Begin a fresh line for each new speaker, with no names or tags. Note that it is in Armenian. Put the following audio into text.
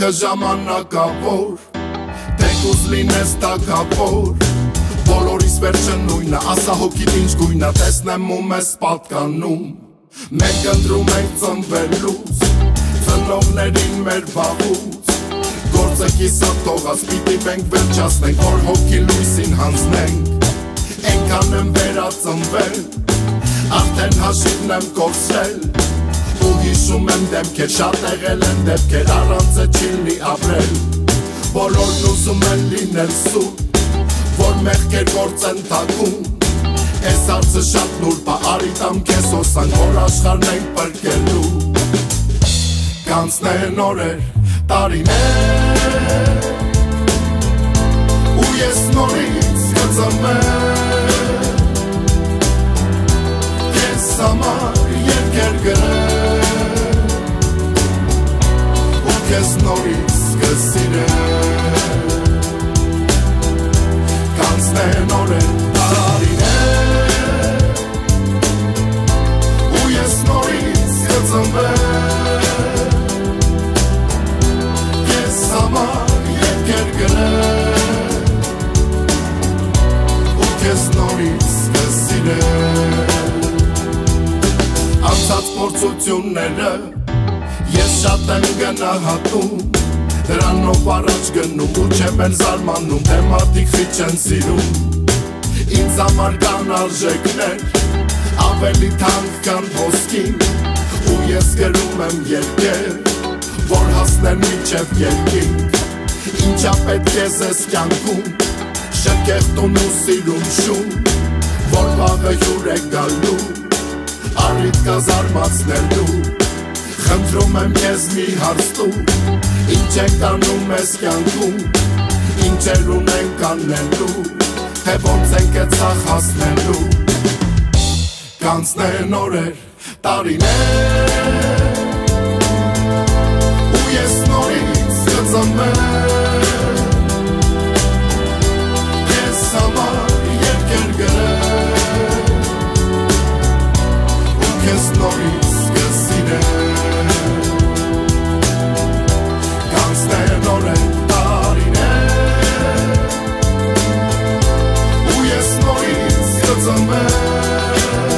ժամանակավոր, թեկուզ լինես տակավոր, բոլորիս վերջը նույնը, ասա հոգիտ ինչ գույնը, տեսնեմ ու մեզ պատկանում, մենք ընտրում ենք ծնվելուց, ծնողներին մեր վաղուց, գործը կիսատ թողած, պիտի մենք վերջացնենք, որ հոգի լույսին հանձնենք, ենքան եմ վերածնվել, արդեն հաշիվն եմ կորցրել, ու հիշում եմ դեմքեր, շատ եղել են դեպքեր, առանց է չիլնի ապրել, բոլորն ուզում են լինել սուտ, որ մեղքեր գործեն թակում, ես հարցը շատ նուրբ, արի տամ քեզ հոսանք, որ աշխարհն ենք պրկելու, կանցնեն օրեր, տարիներ, ու ես նորից կծնվեմ, քեզ համար երկեր գրեմ, ու քեզ նորից կսիրեմ, կանցնեն օրեր, տարիներ, ու ես նորից կծնվեմ, քեզ համար երկեր գրեմ, ու քեզ նորից կսիրեմ, անցած փորձությունները ես շատ եմ գնահատում, դրանով առաջ գնում ու չեմ էլ զարմանում, թե մարդիկ խիչ են սիրում, ինձ համար կան արժեքներ, ավելի թանկ կան ոսկին, ու ես գրում եմ երկեր, որ հասնեն մինչև երկինք, ինչա պետք է զես կյանքում, շքեղտուն ու սիրում շում, որ վաղը հյուր է գալու, առիթ կա զարմացնելու, խնդրում եմ քեզ մի հարց տու, ինչ ենք անում ես կյանքում, ինչեր ունենք անելու, թե ոնց ենք է ցախ հասնելու, կանցնեն օրեր, տարիներ, ու ես նորից կծնվեմ, քեզ համար երկեր գրեմ, ու քեզ նորից կսիրեմ, կանցնեն օրեր, տարիներ, ու ես նորից կծնվեմ,